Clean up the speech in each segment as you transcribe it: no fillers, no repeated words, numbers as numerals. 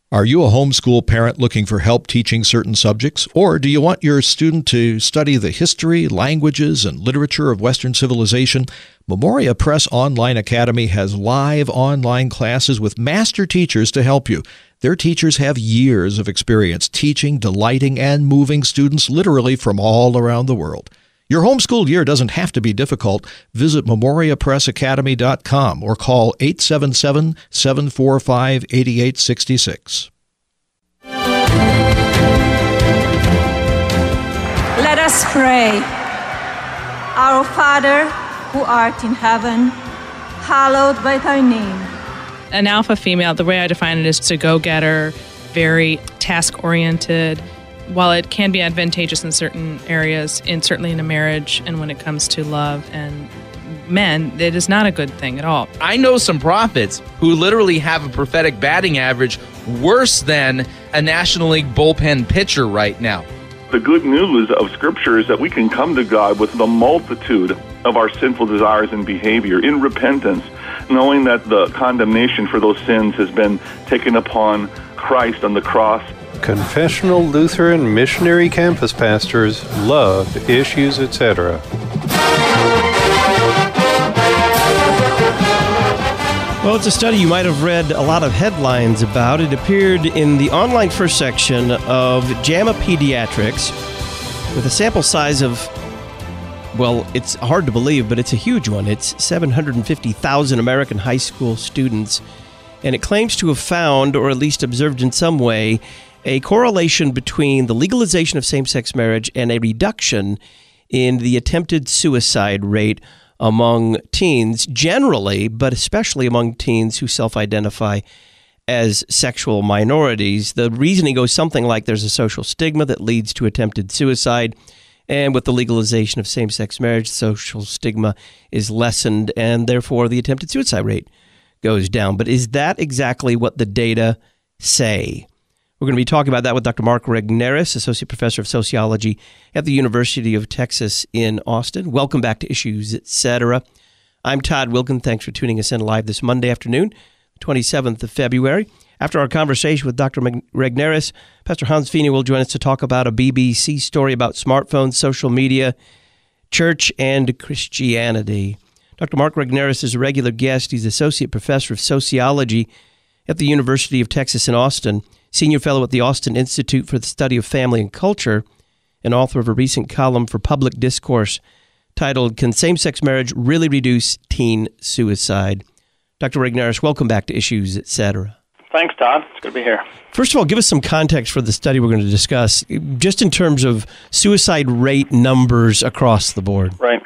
Are you a homeschool parent looking for help teaching certain subjects? Or do you want your student to study the history, languages, and literature of Western civilization? Memoria Press Online Academy has live online classes with master teachers to help you. Their teachers have years of experience teaching, delighting, and moving students literally from all around the world. Your homeschool year doesn't have to be difficult. Visit memoriapressacademy.com or call 877-745-8866. Let us pray. Our Father, who art in heaven, hallowed be thy name. An alpha female, the way I define it, is a go-getter, very task-oriented. While it can be advantageous in certain areas, and certainly in a marriage and when it comes to love and men, it is not a good thing at all. I know some prophets who literally have a prophetic batting average worse than a National League bullpen pitcher right now. The good news of Scripture is that we can come to God with the multitude of our sinful desires and behavior in repentance, knowing that the condemnation for those sins has been taken upon Christ on the cross. Confessional Lutheran Missionary Campus Pastors love Issues, etc. Well, it's a study you might have read a lot of headlines about. It appeared in the online first section of JAMA Pediatrics with a sample size of, well, it's hard to believe, but it's a huge one. It's 750,000 American high school students, and it claims to have found, or at least observed in some way, a correlation between the legalization of same-sex marriage and a reduction in the attempted suicide rate among teens generally, but especially among teens who self-identify as sexual minorities. The reasoning goes something like there's a social stigma that leads to attempted suicide, and with the legalization of same-sex marriage, social stigma is lessened, and therefore the attempted suicide rate goes down. But is that exactly what the data say? We're going to be talking about that with Dr. Mark Regnerus, Associate Professor of Sociology at the University of Texas in Austin. Welcome back to Issues, Etc. I'm Todd Wilkin. Thanks for tuning us in live this Monday afternoon, 27th of February. After our conversation with Dr. Regnerus, Pastor Hans Feeney will join us to talk about a BBC story about smartphones, social media, church, and Christianity. Dr. Mark Regnerus is a regular guest. He's Associate Professor of Sociology at the University of Texas in Austin, Senior Fellow at the Austin Institute for the Study of Family and Culture, and author of a recent column for Public Discourse titled, Can Same-Sex Marriage Really Reduce Teen Suicide? Dr. Regnerus, welcome back to Issues, Etc. Thanks, Todd. It's good to be here. First of all, give us some context for the study we're going to discuss, just in terms of suicide rate numbers across the board. Right.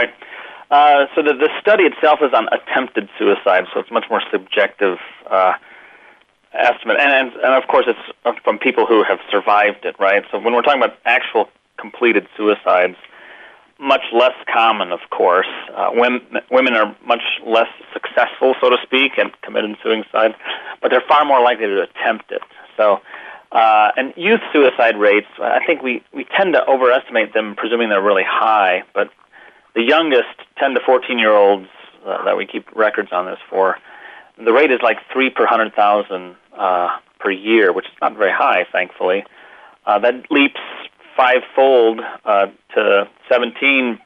So the study itself is on attempted suicide, so it's much more subjective estimate, and of course it's from people who have survived it, right? So when we're talking about actual completed suicides, much less common, of course. Women are much less successful, so to speak, at committing suicide, but they're far more likely to attempt it. So, and youth suicide rates, I think we tend to overestimate them, presuming they're really high, but the youngest 10 to 14-year-olds that we keep records on this for, the rate is like 3 per 100,000 per year, which is not very high, thankfully. That leaps fivefold to 17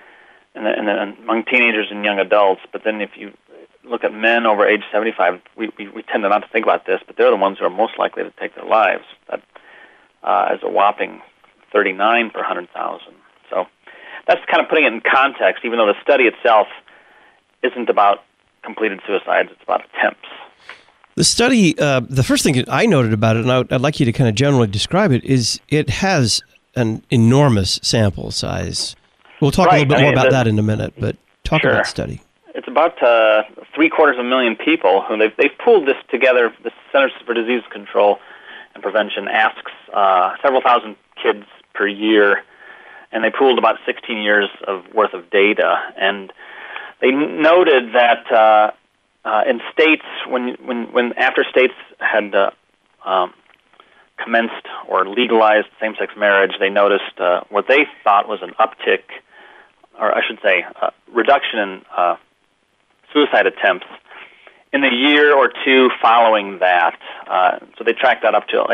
among teenagers and young adults. But then if you look at men over age 75, we tend to not to think about this, but they're the ones who are most likely to take their lives. That is a whopping 39 per 100,000. So that's kind of putting it in context, even though the study itself isn't about completed suicides, it's about attempts. The study, the first thing I noted about it, and I'd like you to kind of generally describe it, is it has an enormous sample size. We'll talk a little bit more about that in a minute, but talk about the study. It's about 750,000 people who they've pulled this together. The Centers for Disease Control and Prevention asks several thousand kids per year, and they pooled about 16 years of worth of data. And they noted that in states, when after states had commenced or legalized same-sex marriage, they noticed what they thought was an uptick, or I should say, reduction in suicide attempts in the year or two following that. So they tracked that up till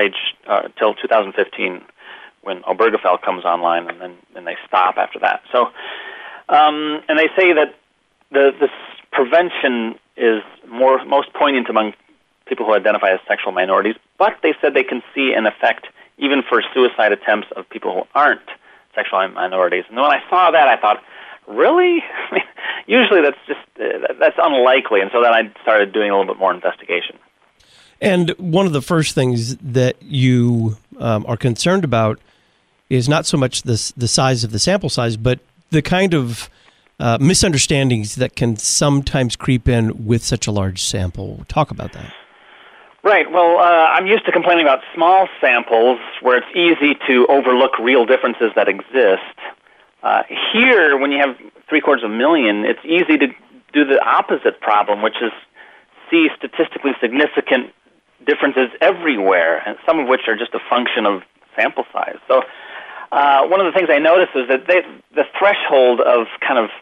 2015, when Obergefell comes online, and then they stop after that. So, and they say that this prevention is most poignant among people who identify as sexual minorities, but they said they can see an effect even for suicide attempts of people who aren't sexual minorities. And when I saw that, I thought, really? I mean, usually that's unlikely. And so then I started doing a little bit more investigation. And one of the first things that you are concerned about is not so much the size of the sample size, but the kind of misunderstandings that can sometimes creep in with such a large sample. Talk about that. Right. Well, I'm used to complaining about small samples where it's easy to overlook real differences that exist. Here, when you have 750,000, it's easy to do the opposite problem, which is see statistically significant differences everywhere, and some of which are just a function of sample size. So one of the things I noticed is that the threshold of kind of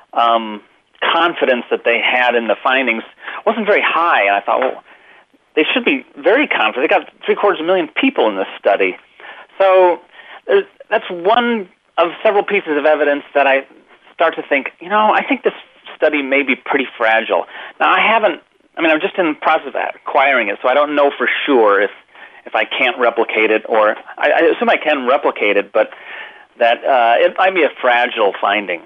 confidence that they had in the findings wasn't very high, and I thought, well, they should be very confident. They got 750,000 people in this study. So that's one of several pieces of evidence that I start to think, I think this study may be pretty fragile. Now, I'm just in the process of acquiring it, so I don't know for sure if I can't replicate it, or I assume I can replicate it, but that it might be a fragile finding.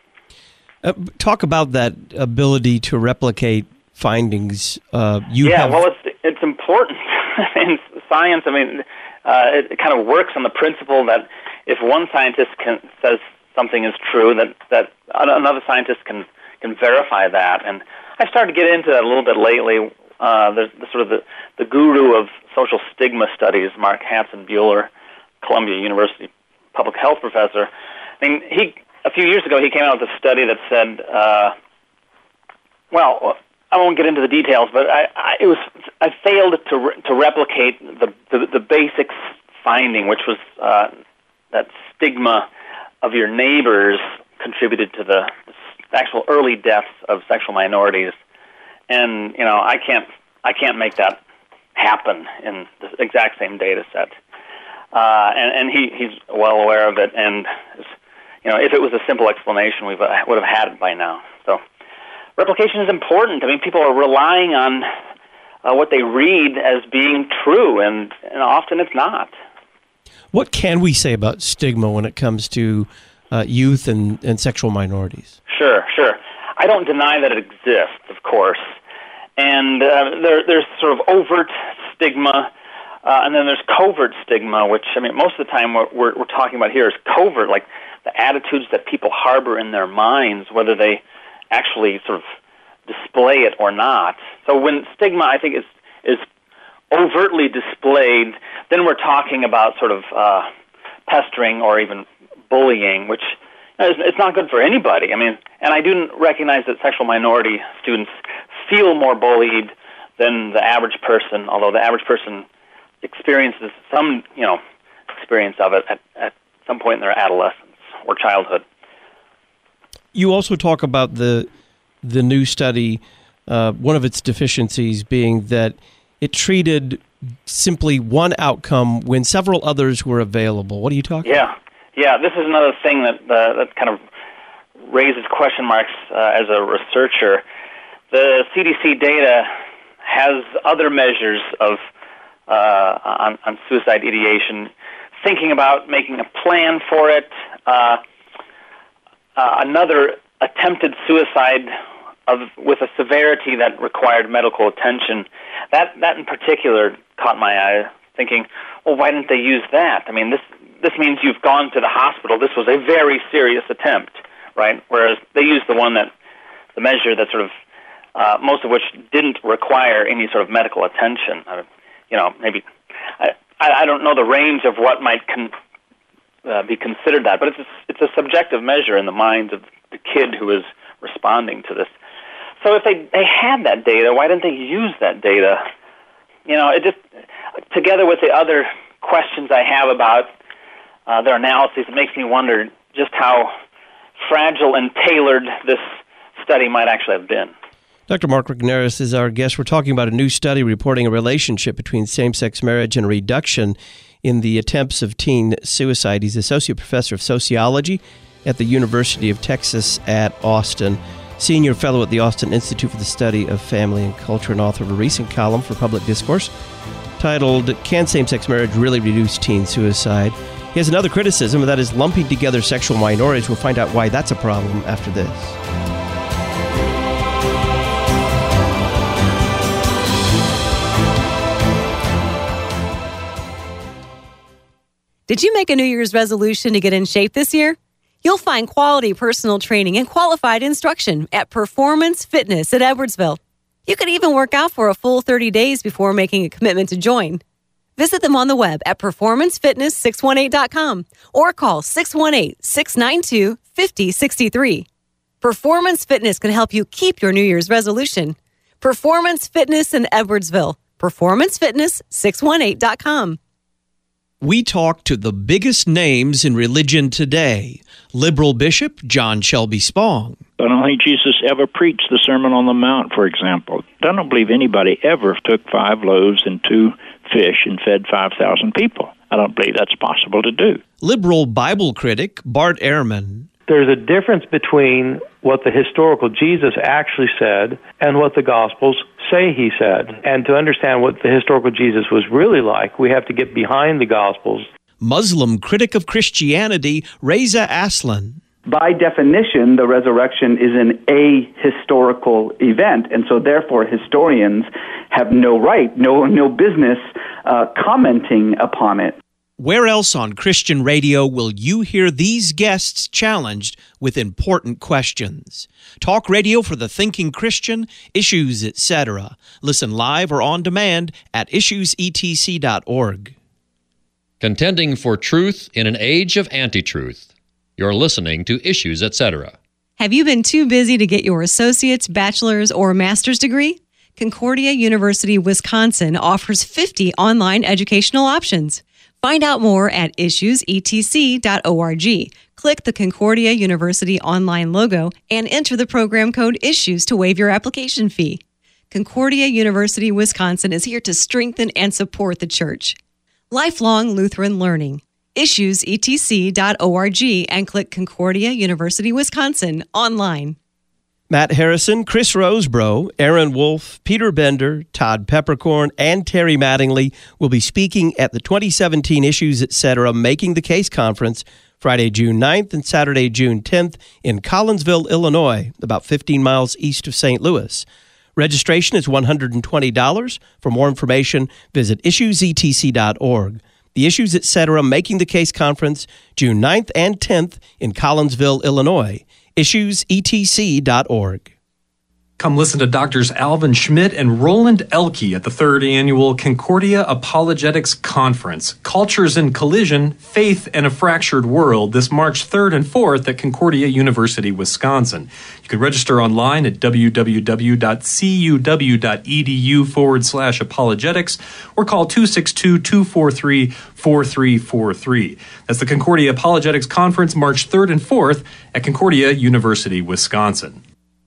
Talk about that ability to replicate findings. Well, it's important in science. I mean, it kind of works on the principle that if one scientist says something is true, that another scientist can verify that. And I started to get into that a little bit lately. There's the guru of social stigma studies, Mark Hansen-Buehler, Columbia University public health professor. I mean, a few years ago he came out with a study that said, I won't get into the details, but I failed to replicate the basic finding, which was that stigma of your neighbors contributed to the actual early deaths of sexual minorities, and I can't make that happen in the exact same data set, and he's well aware of it, and if it was a simple explanation, we would have had it by now. So. Replication is important. I mean, people are relying on what they read as being true, and often it's not. What can we say about stigma when it comes to youth and sexual minorities? Sure. I don't deny that it exists, of course. And there's sort of overt stigma, and then there's covert stigma, which, most of the time what we're talking about here is covert, like the attitudes that people harbor in their minds, whether they actually sort of display it or not. So when stigma, I think, is overtly displayed, then we're talking about sort of pestering or even bullying, which it's not good for anybody. And I do recognize that sexual minority students feel more bullied than the average person, although the average person experiences some, experience of it at some point in their adolescence or childhood. You also talk about the new study, one of its deficiencies being that it treated simply one outcome when several others were available. What are you talking about? Yeah. This is another thing that kind of raises question marks as a researcher. The CDC data has other measures of on suicide ideation, thinking about making a plan for it. Another attempted suicide with a severity that required medical attention. That in particular caught my eye, thinking, well, why didn't they use that? This means you've gone to the hospital. This was a very serious attempt, right? Whereas they used the measure that sort of, most of which didn't require any sort of medical attention. Maybe, I don't know the range of what might be considered that, but it's a subjective measure in the mind of the kid who is responding to this. So if they had that data, why didn't they use that data? It just, together with the other questions I have about their analyses, it makes me wonder just how fragile and tailored this study might actually have been. Dr. Mark Regnerus is our guest. We're talking about a new study reporting a relationship between same-sex marriage and a reduction in the attempts of teen suicide. He's Associate Professor of Sociology at the University of Texas at Austin, Senior Fellow at the Austin Institute for the Study of Family and Culture, and author of a recent column for Public Discourse titled, Can Same-Sex Marriage Really Reduce Teen Suicide? He has another criticism, and that is lumping together sexual minorities. We'll find out why that's a problem after this. Did you make a New Year's resolution to get in shape this year? You'll find quality personal training and qualified instruction at Performance Fitness at Edwardsville. You can even work out for a full 30 days before making a commitment to join. Visit them on the web at performancefitness618.com or call 618-692-5063. Performance Fitness can help you keep your New Year's resolution. Performance Fitness in Edwardsville. Performancefitness618.com. We talk to the biggest names in religion today. Liberal Bishop John Shelby Spong. I don't think Jesus ever preached the Sermon on the Mount, for example. I don't believe anybody ever took 5 loaves and 2 fish and fed 5,000 people. I don't believe that's possible to do. Liberal Bible critic Bart Ehrman. There's a difference between what the historical Jesus actually said and what the Gospels say he said. And to understand what the historical Jesus was really like, we have to get behind the Gospels. Muslim critic of Christianity Reza Aslan. By definition, the resurrection is an ahistorical event, and so therefore historians have no right, no business commenting upon it. Where else on Christian radio will you hear these guests challenged with important questions? Talk radio for the thinking Christian, Issues, etc. Listen live or on demand at issuesetc.org. Contending for truth in an age of anti-truth. You're listening to Issues, etc. Have you been too busy to get your associate's, bachelor's, or master's degree? Concordia University, Wisconsin offers 50 online educational options. Find out more at issuesetc.org. Click the Concordia University online logo and enter the program code ISSUES to waive your application fee. Concordia University, Wisconsin is here to strengthen and support the church. Lifelong Lutheran Learning. issuesetc.org and click Concordia University, Wisconsin online. Matt Harrison, Chris Rosebrough, Aaron Wolf, Peter Bender, Todd Peppercorn, and Terry Mattingly will be speaking at the 2017 Issues, etc. Making the Case Conference Friday, June 9th and Saturday, June 10th in Collinsville, Illinois, about 15 miles east of St. Louis. Registration is $120. For more information, visit issuesetc.org. The Issues, etc. Making the Case Conference, June 9th and 10th in Collinsville, Illinois. issuesetc.org. Come listen to Drs. Alvin Schmidt and Roland Elke at the 3rd Annual Concordia Apologetics Conference, Cultures in Collision, Faith and a Fractured World, this March 3rd and 4th at Concordia University, Wisconsin. You can register online at www.cuw.edu/apologetics or call 262-243-4343. That's the Concordia Apologetics Conference, March 3rd and 4th at Concordia University, Wisconsin.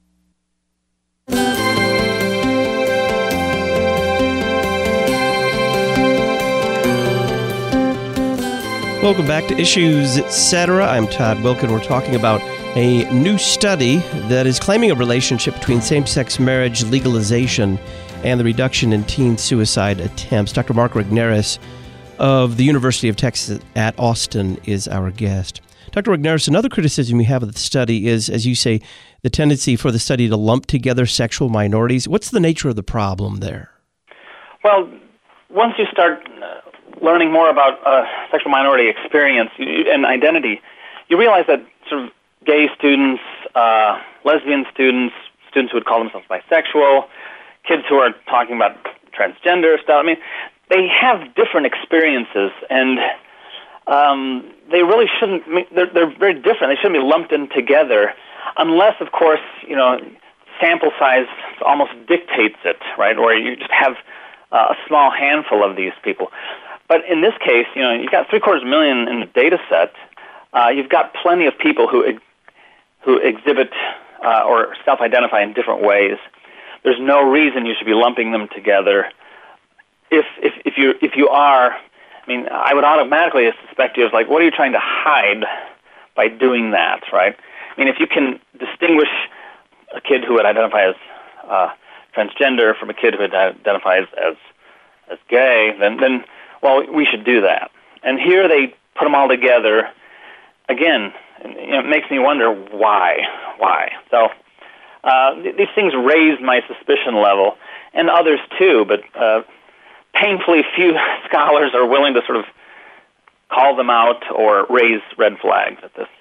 Welcome back to Issues, etc. I'm Todd Wilkin. We're talking about a new study that is claiming a relationship between same-sex marriage legalization and the reduction in teen suicide attempts. Dr. Mark Regnerus of the University of Texas at Austin is our guest. Dr. Regnerus, another criticism you have of the study is, as you say, the tendency for the study to lump together sexual minorities. What's the nature of the problem there? Well, once you start learning more about sexual minority experience and identity, you realize that sort of gay students, lesbian students, students who would call themselves bisexual, kids who are talking about transgender stuff, I mean, they have different experiences, and they really shouldn't, they're very different. They shouldn't be lumped in together unless, of course, sample size almost dictates it, right? Or you just have a small handful of these people. But in this case, you've got 750,000 in the data set. You've got plenty of people who exhibit or self-identify in different ways. there's no reason you should be lumping them together. If you are, I mean, I would automatically suspect you of like, what are you trying to hide by doing that, right? I mean, if you can distinguish a kid who would identify as transgender from a kid who would identify as gay, then well, we should do that. And here they put them all together. Again, it makes me wonder why. So these things raise my suspicion level, and others too, but painfully few scholars are willing to sort of call them out or raise red flags at this.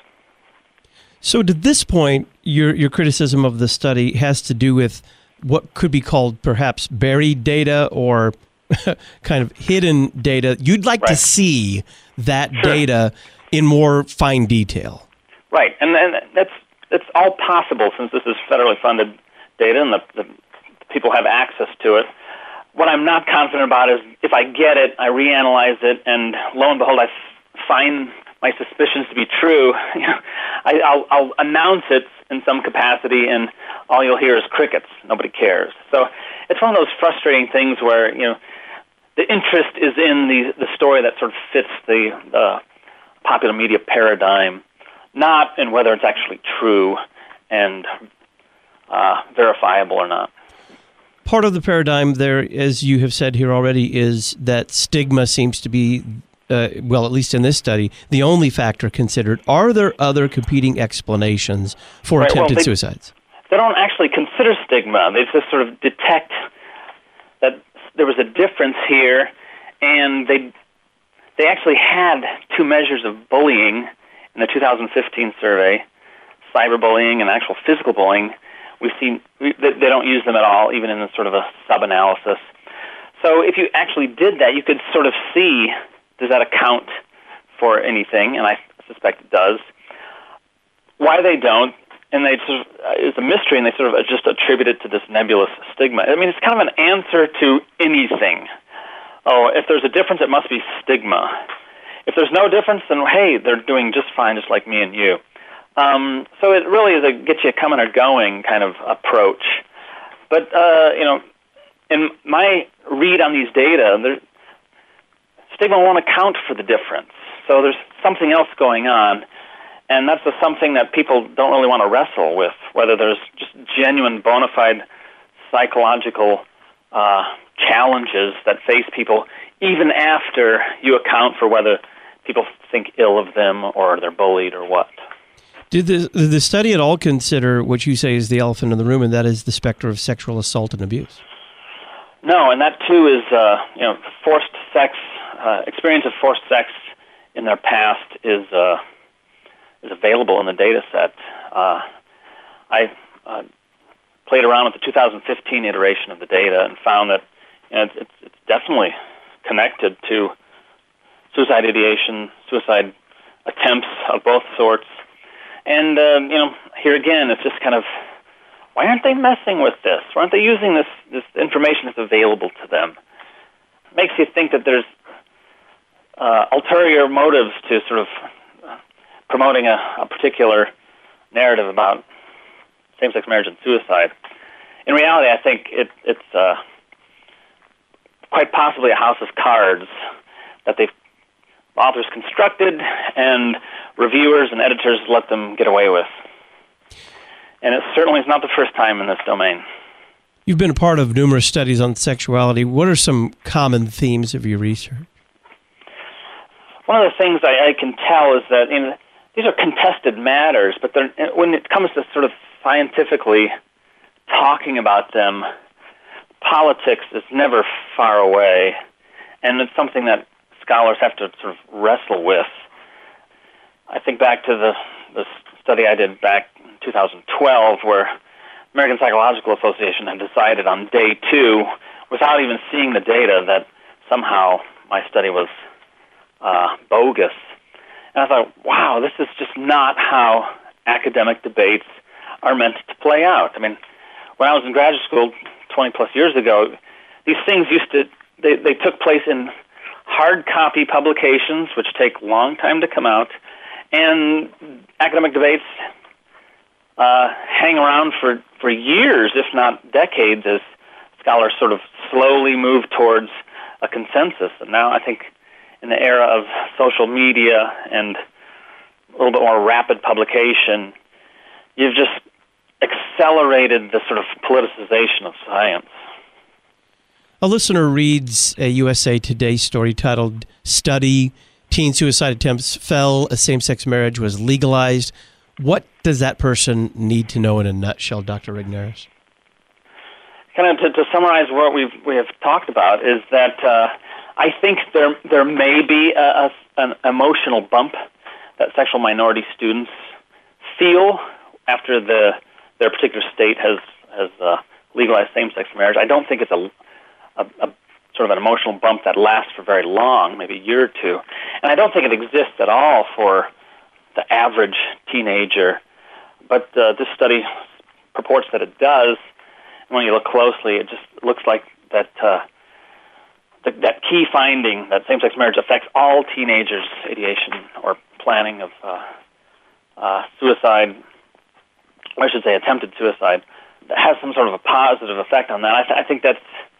So to this point, your criticism of the study has to do with what could be called perhaps buried data or kind of hidden data. You'd like to see that data in more fine detail. Right, and that's all possible since this is federally funded data and the people have access to it. What I'm not confident about is if I get it, I reanalyze it, and lo and behold, I find my suspicions to be true. I'll announce it in some capacity, and all you'll hear is crickets. Nobody cares. So it's one of those frustrating things where the interest is in the story that sort of fits the popular media paradigm, not in whether it's actually true and verifiable or not. Part of the paradigm there, as you have said here already, is that stigma seems to be, well, at least in this study, the only factor considered. Are there other competing explanations for attempted suicides? They don't actually consider stigma. They just sort of detect that there was a difference here, and they actually had two measures of bullying in the 2015 survey, cyberbullying and actual physical bullying. We've seen they don't use them at all, even in a sort of a sub-analysis. So if you actually did that, you could sort of see, does that account for anything? And I suspect it does. Why they don't, and they sort of, it's a mystery, and they sort of just attribute it to this nebulous stigma. I mean, it's kind of an answer to anything. Oh, if there's a difference, it must be stigma. If there's no difference, then, hey, they're doing just fine, just like me and you. So it really is a get you coming or going kind of approach. But, in my read on these data, stigma won't account for the difference. So there's something else going on, and that's something that people don't really want to wrestle with, whether there's just genuine, bona fide psychological challenges that face people even after you account for whether people think ill of them or they're bullied or what. Did the study at all consider what you say is the elephant in the room, and that is the specter of sexual assault and abuse? No, and that too is, forced sex, experience of forced sex in their past is available in the data set. I played around with the 2015 iteration of the data and found that it's definitely connected to suicide ideation, suicide attempts of both sorts. And, here again, it's just kind of, why aren't they messing with this? Why aren't they using this information that's available to them? It makes you think that there's ulterior motives to sort of promoting a particular narrative about same-sex marriage and suicide. In reality, I think it's quite possibly a house of cards that they've authors constructed and reviewers and editors let them get away with. And it certainly is not the first time in this domain. You've been a part of numerous studies on sexuality. What are some common themes of your research? One of the things I can tell is that these are contested matters, but when it comes to sort of scientifically talking about them, politics is never far away, and it's something that scholars have to sort of wrestle with. I think back to the study I did back in 2012 where American Psychological Association had decided on day 2, without even seeing the data, that somehow my study was bogus. And I thought, wow, this is just not how academic debates are meant to play out. I mean, when I was in graduate school 20-plus years ago, these things they took place in hard copy publications, which take a long time to come out, and academic debates hang around for for years, if not decades, as scholars sort of slowly move towards a consensus. And now I think in the era of social media and a little bit more rapid publication, you've just accelerated the sort of politicization of science. A listener reads a USA Today story titled, "Study, Teen Suicide Attempts Fell as Same-Sex Marriage Was Legalized." What does that person need to know in a nutshell, Dr. Regnerus? Kind of to summarize what we have talked about is that I think there may be an emotional bump that sexual minority students feel after their particular state has legalized same-sex marriage. I don't think it's a sort of an emotional bump that lasts for very long, maybe a year or two. And I don't think it exists at all for the average teenager. But this study purports that it does. And when you look closely, it just looks like that that key finding that same-sex marriage affects all teenagers' ideation or planning of suicide, or I should say attempted suicide, that has some sort of a positive effect on that. I think that's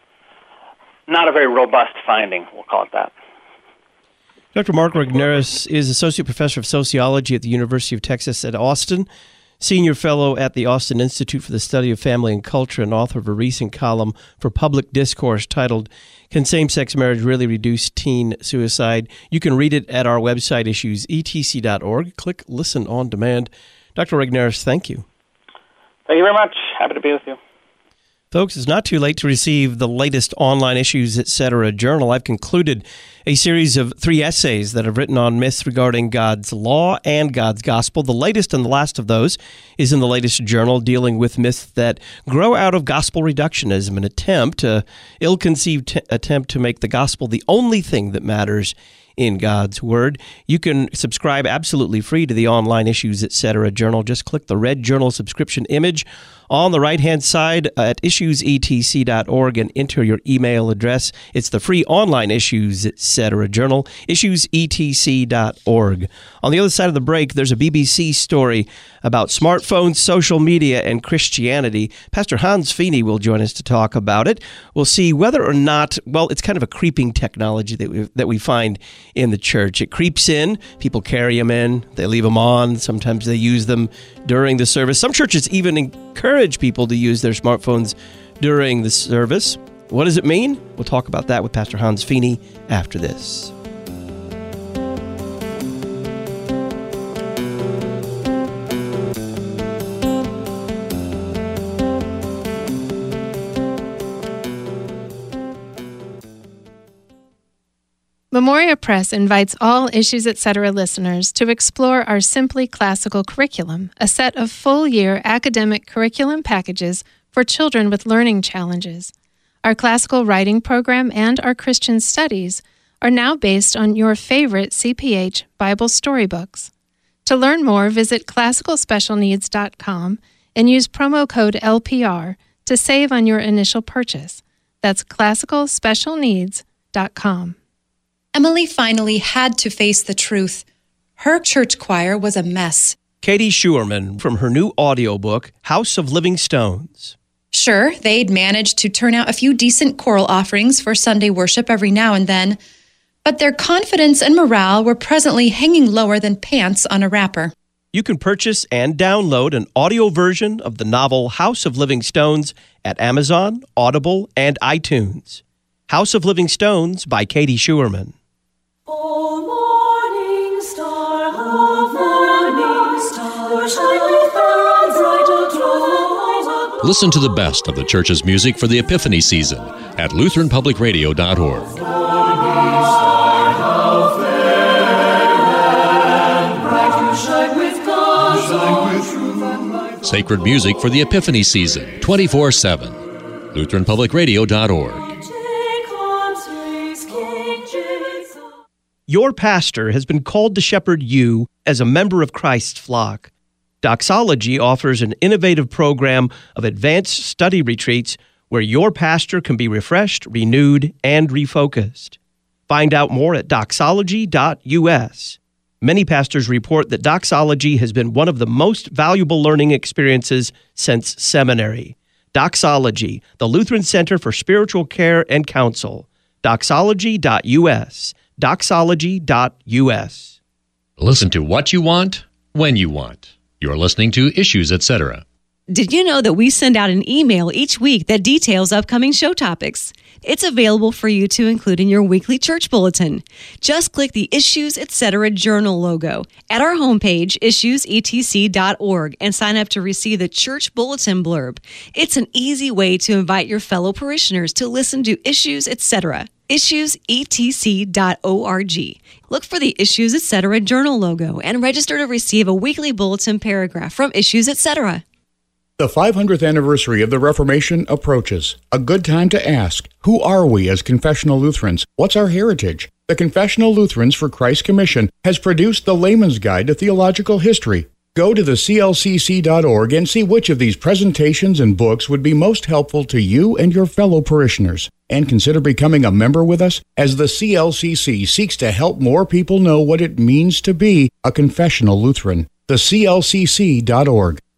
not a very robust finding, we'll call it that. Dr. Mark Regnerus is Associate Professor of Sociology at the University of Texas at Austin, Senior Fellow at the Austin Institute for the Study of Family and Culture, and author of a recent column for Public Discourse titled, "Can Same-Sex Marriage Really Reduce Teen Suicide?" You can read it at our website, issuesetc.org. Click Listen on Demand. Dr. Regnerus, thank you. Thank you very much. Happy to be with you. Folks, it's not too late to receive the latest online Issues, Etc. journal. I've concluded a series of 3 essays that I've written on myths regarding God's law and God's gospel. The latest and the last of those is in the latest journal, dealing with myths that grow out of gospel reductionism, an ill-conceived attempt to make the gospel the only thing that matters in God's Word. You can subscribe absolutely free to the online Issues, Etc. journal. Just click the red journal subscription image on the right-hand side at issuesetc.org and enter your email address. It's the free online Issues, Etc. journal, issuesetc.org. On the other side of the break, there's a BBC story about smartphones, social media, and Christianity. Pastor Hans Feeney will join us to talk about it. We'll see whether or not, well, it's kind of a creeping technology that we find in the church. It creeps in. People carry them in. They leave them on. Sometimes they use them during the service. Some churches even encourage people to use their smartphones during the service. What does it mean? We'll talk about that with Pastor Hans Feeney after this. Memoria Press invites all Issues Etc. listeners to explore our Simply Classical curriculum, a set of full-year academic curriculum packages for children with learning challenges. Our classical writing program and our Christian studies are now based on your favorite CPH Bible storybooks. To learn more, visit classicalspecialneeds.com and use promo code LPR to save on your initial purchase. That's classicalspecialneeds.com. Emily finally had to face the truth. Her church choir was a mess. Katie Schuerman from her new audiobook, House of Living Stones. Sure, they'd managed to turn out a few decent choral offerings for Sunday worship every now and then, but their confidence and morale were presently hanging lower than pants on a wrapper. You can purchase and download an audio version of the novel House of Living Stones at Amazon, Audible, and iTunes. House of Living Stones by Katie Schuerman. O morning star, shine far brighter through. Listen to the best of the church's music for the Epiphany season at LutheranPublicRadio.org. Sacred music for the Epiphany season, 24/7. LutheranPublicRadio.org. Your pastor has been called to shepherd you as a member of Christ's flock. Doxology offers an innovative program of advanced study retreats where your pastor can be refreshed, renewed, and refocused. Find out more at doxology.us. Many pastors report that doxology has been one of the most valuable learning experiences since seminary. Doxology, the Lutheran Center for Spiritual Care and Counsel. Doxology.us. Doxology.us. Listen to what you want, when you want. You're listening to Issues, Etc. Did you know that we send out an email each week that details upcoming show topics? It's available for you to include in your weekly church bulletin. Just click the Issues, Etc. Journal logo at our homepage, issuesetc.org, and sign up to receive the church bulletin blurb. It's an easy way to invite your fellow parishioners to listen to Issues, Etc. issuesetc.org. Look for the Issues, Etc. Journal logo and register to receive a weekly bulletin paragraph from Issues, Etc. The 500th anniversary of the Reformation approaches. A good time to ask, who are we as confessional Lutherans? What's our heritage? The Confessional Lutherans for Christ Commission has produced the Layman's Guide to Theological History. Go to the clcc.org and see which of these presentations and books would be most helpful to you and your fellow parishioners. And consider becoming a member with us as the CLCC seeks to help more people know what it means to be a confessional Lutheran. The clcc.org.